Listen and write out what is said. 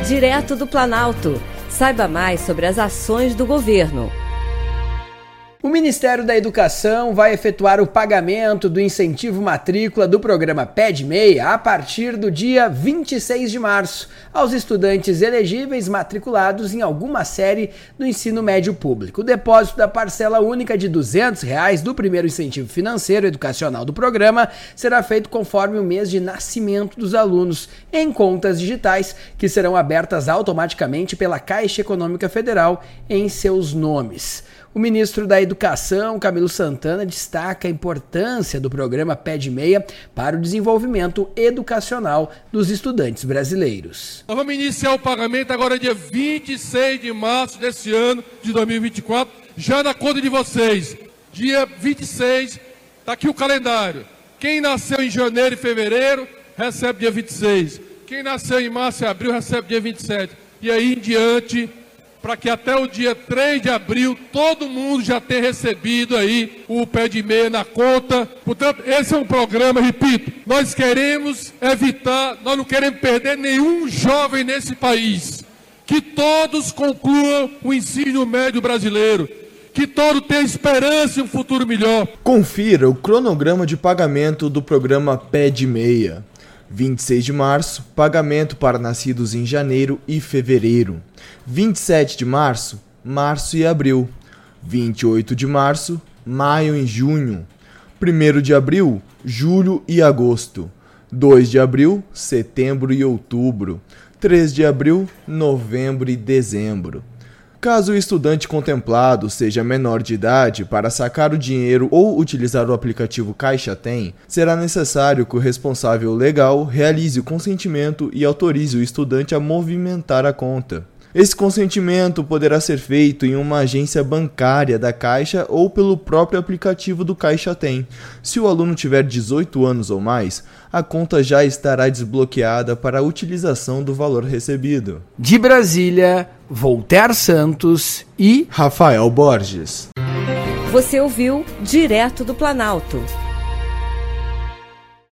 Direto do Planalto. Saiba mais sobre as ações do governo. O Ministério da Educação vai efetuar o pagamento do incentivo matrícula do programa PED Meia a partir do dia 26 de março aos estudantes elegíveis matriculados em alguma série do ensino médio público. O depósito da parcela única de R$ 200 do primeiro incentivo financeiro educacional do programa será feito conforme o mês de nascimento dos alunos em contas digitais que serão abertas automaticamente pela Caixa Econômica Federal em seus nomes. O ministro da Educação, Camilo Santana, destaca a importância do programa PED Meia para o desenvolvimento educacional dos estudantes brasileiros. Nós vamos iniciar o pagamento agora dia 26 de março desse ano de 2024, já na conta de vocês. Dia 26, está aqui o calendário. Quem nasceu em janeiro e fevereiro, recebe dia 26. Quem nasceu em março e abril, recebe dia 27. E aí em diante, para que até o dia 3 de abril todo mundo já tenha recebido aí o PED Meia na conta. Portanto, esse é um programa, repito, nós queremos evitar, nós não queremos perder nenhum jovem nesse país. Que todos concluam o ensino médio brasileiro. Que todos tenham esperança e um futuro melhor. Confira o cronograma de pagamento do programa PED Meia. 26 de março, pagamento para nascidos em janeiro e fevereiro. 27 de março, março e abril. 28 de março, maio e junho. 1º de abril, julho e agosto. 2 de abril, setembro e outubro. 3 de abril, novembro e dezembro. Caso o estudante contemplado seja menor de idade para sacar o dinheiro ou utilizar o aplicativo Caixa Tem, será necessário que o responsável legal realize o consentimento e autorize o estudante a movimentar a conta. Esse consentimento poderá ser feito em uma agência bancária da Caixa ou pelo próprio aplicativo do Caixa Tem. Se o aluno tiver 18 anos ou mais, a conta já estará desbloqueada para a utilização do valor recebido. De Brasília, Voltaire Santos e Rafael Borges. Você ouviu Direto do Planalto.